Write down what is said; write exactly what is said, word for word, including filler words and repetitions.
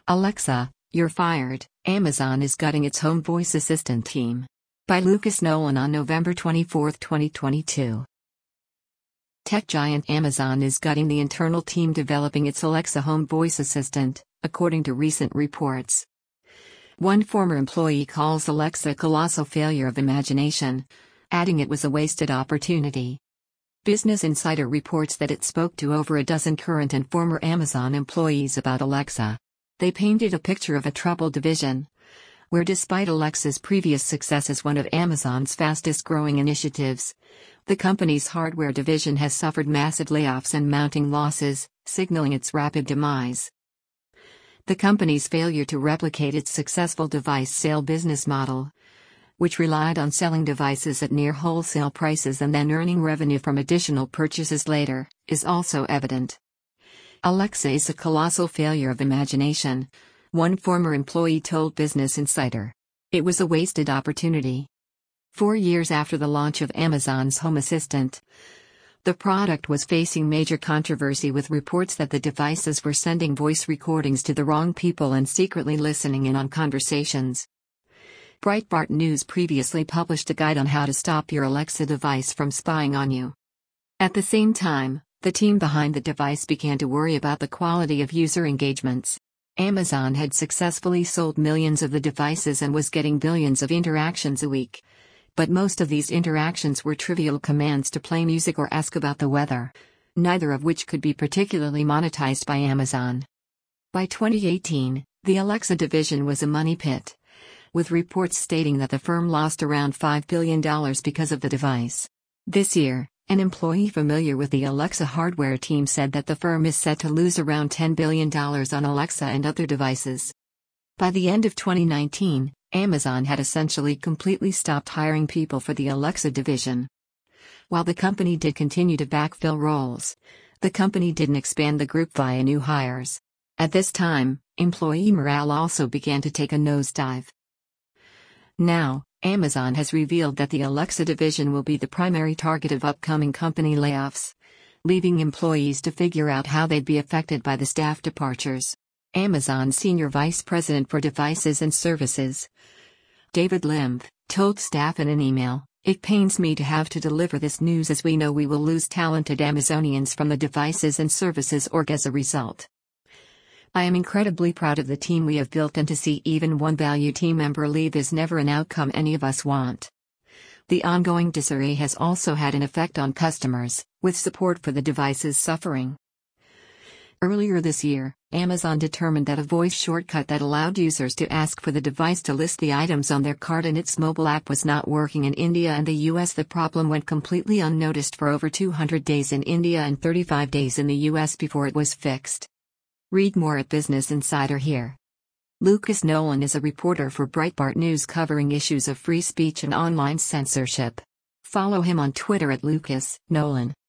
Alexa, you're fired. Amazon is gutting its home voice assistant team. By Lucas Nolan on November twenty-fourth, twenty twenty-two. Tech giant Amazon is gutting the internal team developing its Alexa home voice assistant, according to recent reports. One former employee calls Alexa a colossal failure of imagination, adding it was a wasted opportunity. Business Insider reports that it spoke to over a dozen current and former Amazon employees about Alexa. They painted a picture of a troubled division, where despite Alexa's previous success as one of Amazon's fastest-growing initiatives, the company's hardware division has suffered massive layoffs and mounting losses, signaling its rapid demise. The company's failure to replicate its successful device sale business model, which relied on selling devices at near wholesale prices and then earning revenue from additional purchases later, is also evident. Alexa is a colossal failure of imagination, one former employee told Business Insider. It was a wasted opportunity. Four years after the launch of Amazon's Home Assistant, the product was facing major controversy with reports that the devices were sending voice recordings to the wrong people and secretly listening in on conversations. Breitbart News previously published a guide on how to stop your Alexa device from spying on you. At the same time, the team behind the device began to worry about the quality of user engagements. Amazon had successfully sold millions of the devices and was getting billions of interactions a week. But most of these interactions were trivial commands to play music or ask about the weather, neither of which could be particularly monetized by Amazon. By twenty eighteen, the Alexa division was a money pit, with reports stating that the firm lost around five billion dollars because of the device. This year, an employee familiar with the Alexa hardware team said that the firm is set to lose around ten billion dollars on Alexa and other devices. By the end of twenty nineteen, Amazon had essentially completely stopped hiring people for the Alexa division. While the company did continue to backfill roles, the company didn't expand the group via new hires. At this time, employee morale also began to take a nosedive. Now, Amazon has revealed that the Alexa division will be the primary target of upcoming company layoffs, leaving employees to figure out how they'd be affected by the staff departures. Amazon's Senior Vice President for Devices and Services, David Limb, told staff in an email, "It pains me to have to deliver this news as we know we will lose talented Amazonians from the Devices and Services org as a result. I am incredibly proud of the team we have built, and to see even one valued team member leave is never an outcome any of us want." The ongoing disarray has also had an effect on customers, with support for the devices suffering. Earlier this year, Amazon determined that a voice shortcut that allowed users to ask for the device to list the items on their cart in its mobile app was not working in India and the U S. The problem went completely unnoticed for over two hundred days in India and thirty-five days in the U S before it was fixed. Read more at Business Insider here. Lucas Nolan is a reporter for Breitbart News covering issues of free speech and online censorship. Follow him on Twitter at Lucas Nolan.